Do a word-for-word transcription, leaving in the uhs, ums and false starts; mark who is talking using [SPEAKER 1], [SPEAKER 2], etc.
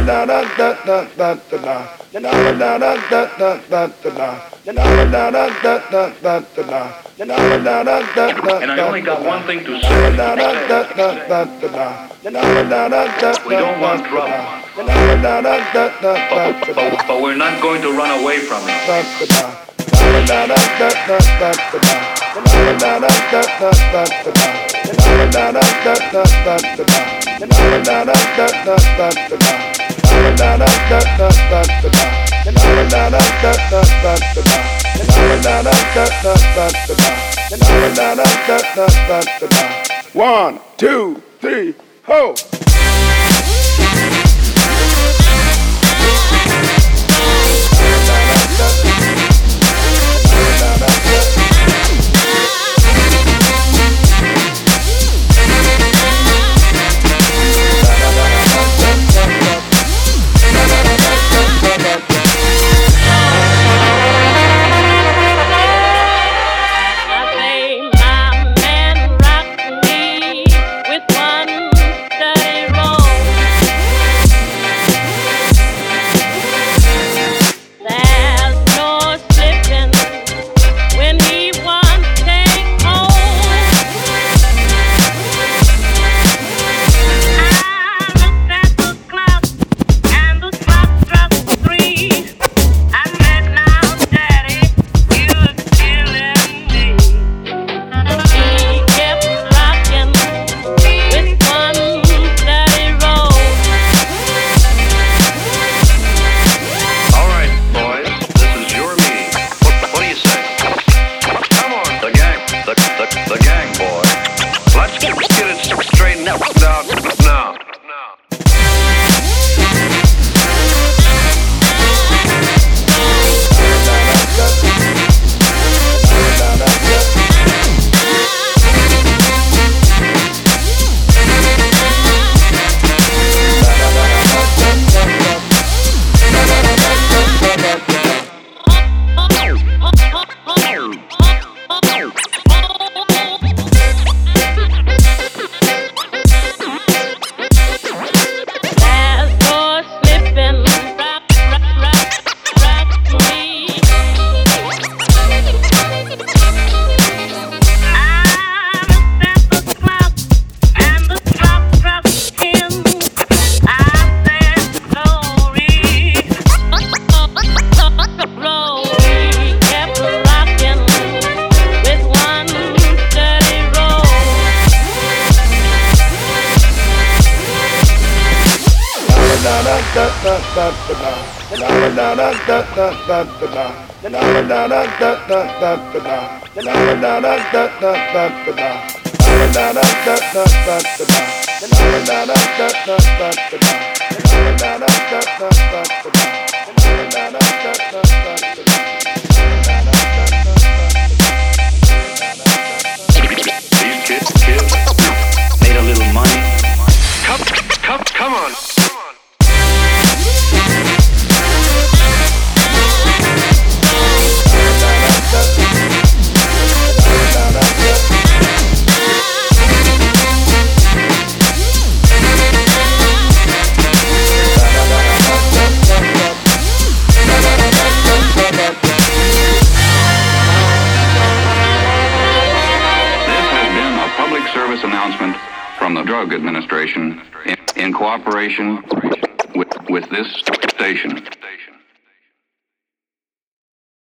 [SPEAKER 1] And I only got one thing to say. We don't want trouble. But, but, but we're not going to run away from it.
[SPEAKER 2] One, two, three, ho!
[SPEAKER 1] These kids, kids made a little money. Come, come, come on.
[SPEAKER 3] Announcement from the Drug Administration in, in cooperation with, with this station.